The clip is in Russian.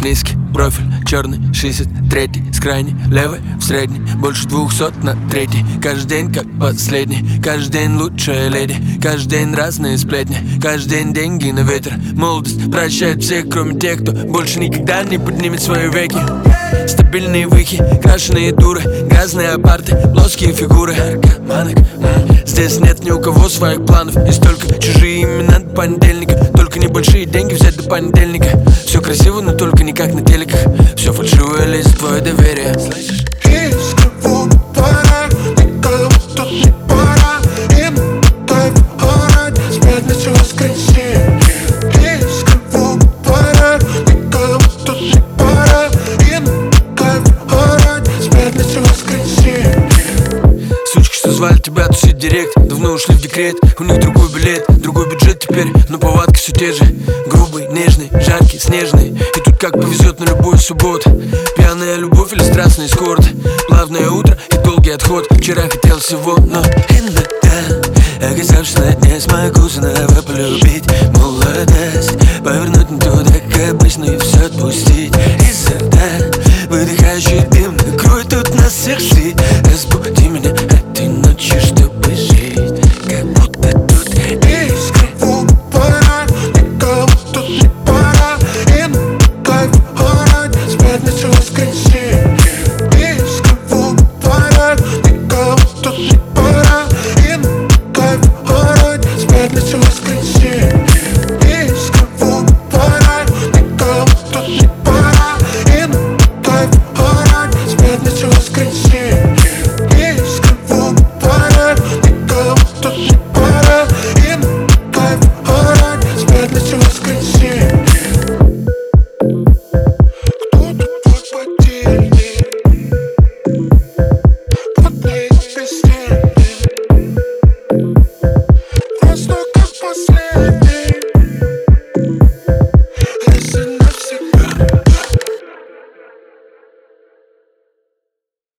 низкий профиль, черный, 63-й, с крайней левой в средний, больше 200 на третий. Каждый день как последний, каждый день лучшая леди, каждый день разные сплетни, каждый день деньги на ветер. Молодость прощает всех, кроме тех, кто больше никогда не поднимет свои веки. Стабильные выхи, крашеные дуры, грязные апарты, плоские фигуры наркоманок. Здесь нет ни у кого своих планов, есть только чужие имена до понедельника. Только небольшие деньги взять до понедельника. Все красиво, но только не как на телеках. Все фальшивое лезет в твое доверие. Слышишь? Из кого пора, никого тут не пора. И на твоем городе с пятницы воскресенье. Из кого пора, никого тут не пора. И на твоем городе с пятницы воскресенье. Сучки, что звали тебя тусить директ, давно ушли в декрет. У них другой билет, другой бюджет теперь, но повадки все те же. Грубый, нежный, жаркий, снежный. И тут как повезет на любую субботу. Пьяная любовь или страстный эскорт. Плавное утро и долгий отход. Вчера хотел всего, но иногда оказавшись, что не смогу снова полюбить. Молодость повернуть не туда, как обычно, и все отпустить. Изо рта выдыхающий дым накроет тут нас всех сеть. Разбуди меня этой ночью, чтобы жить, как будто тут из кого пора, никого тут не пора. И на твоем городе с пятницы воскресенье. Из кого пора, никого тут не пора. И на твоем городе с пятницы воскресенье.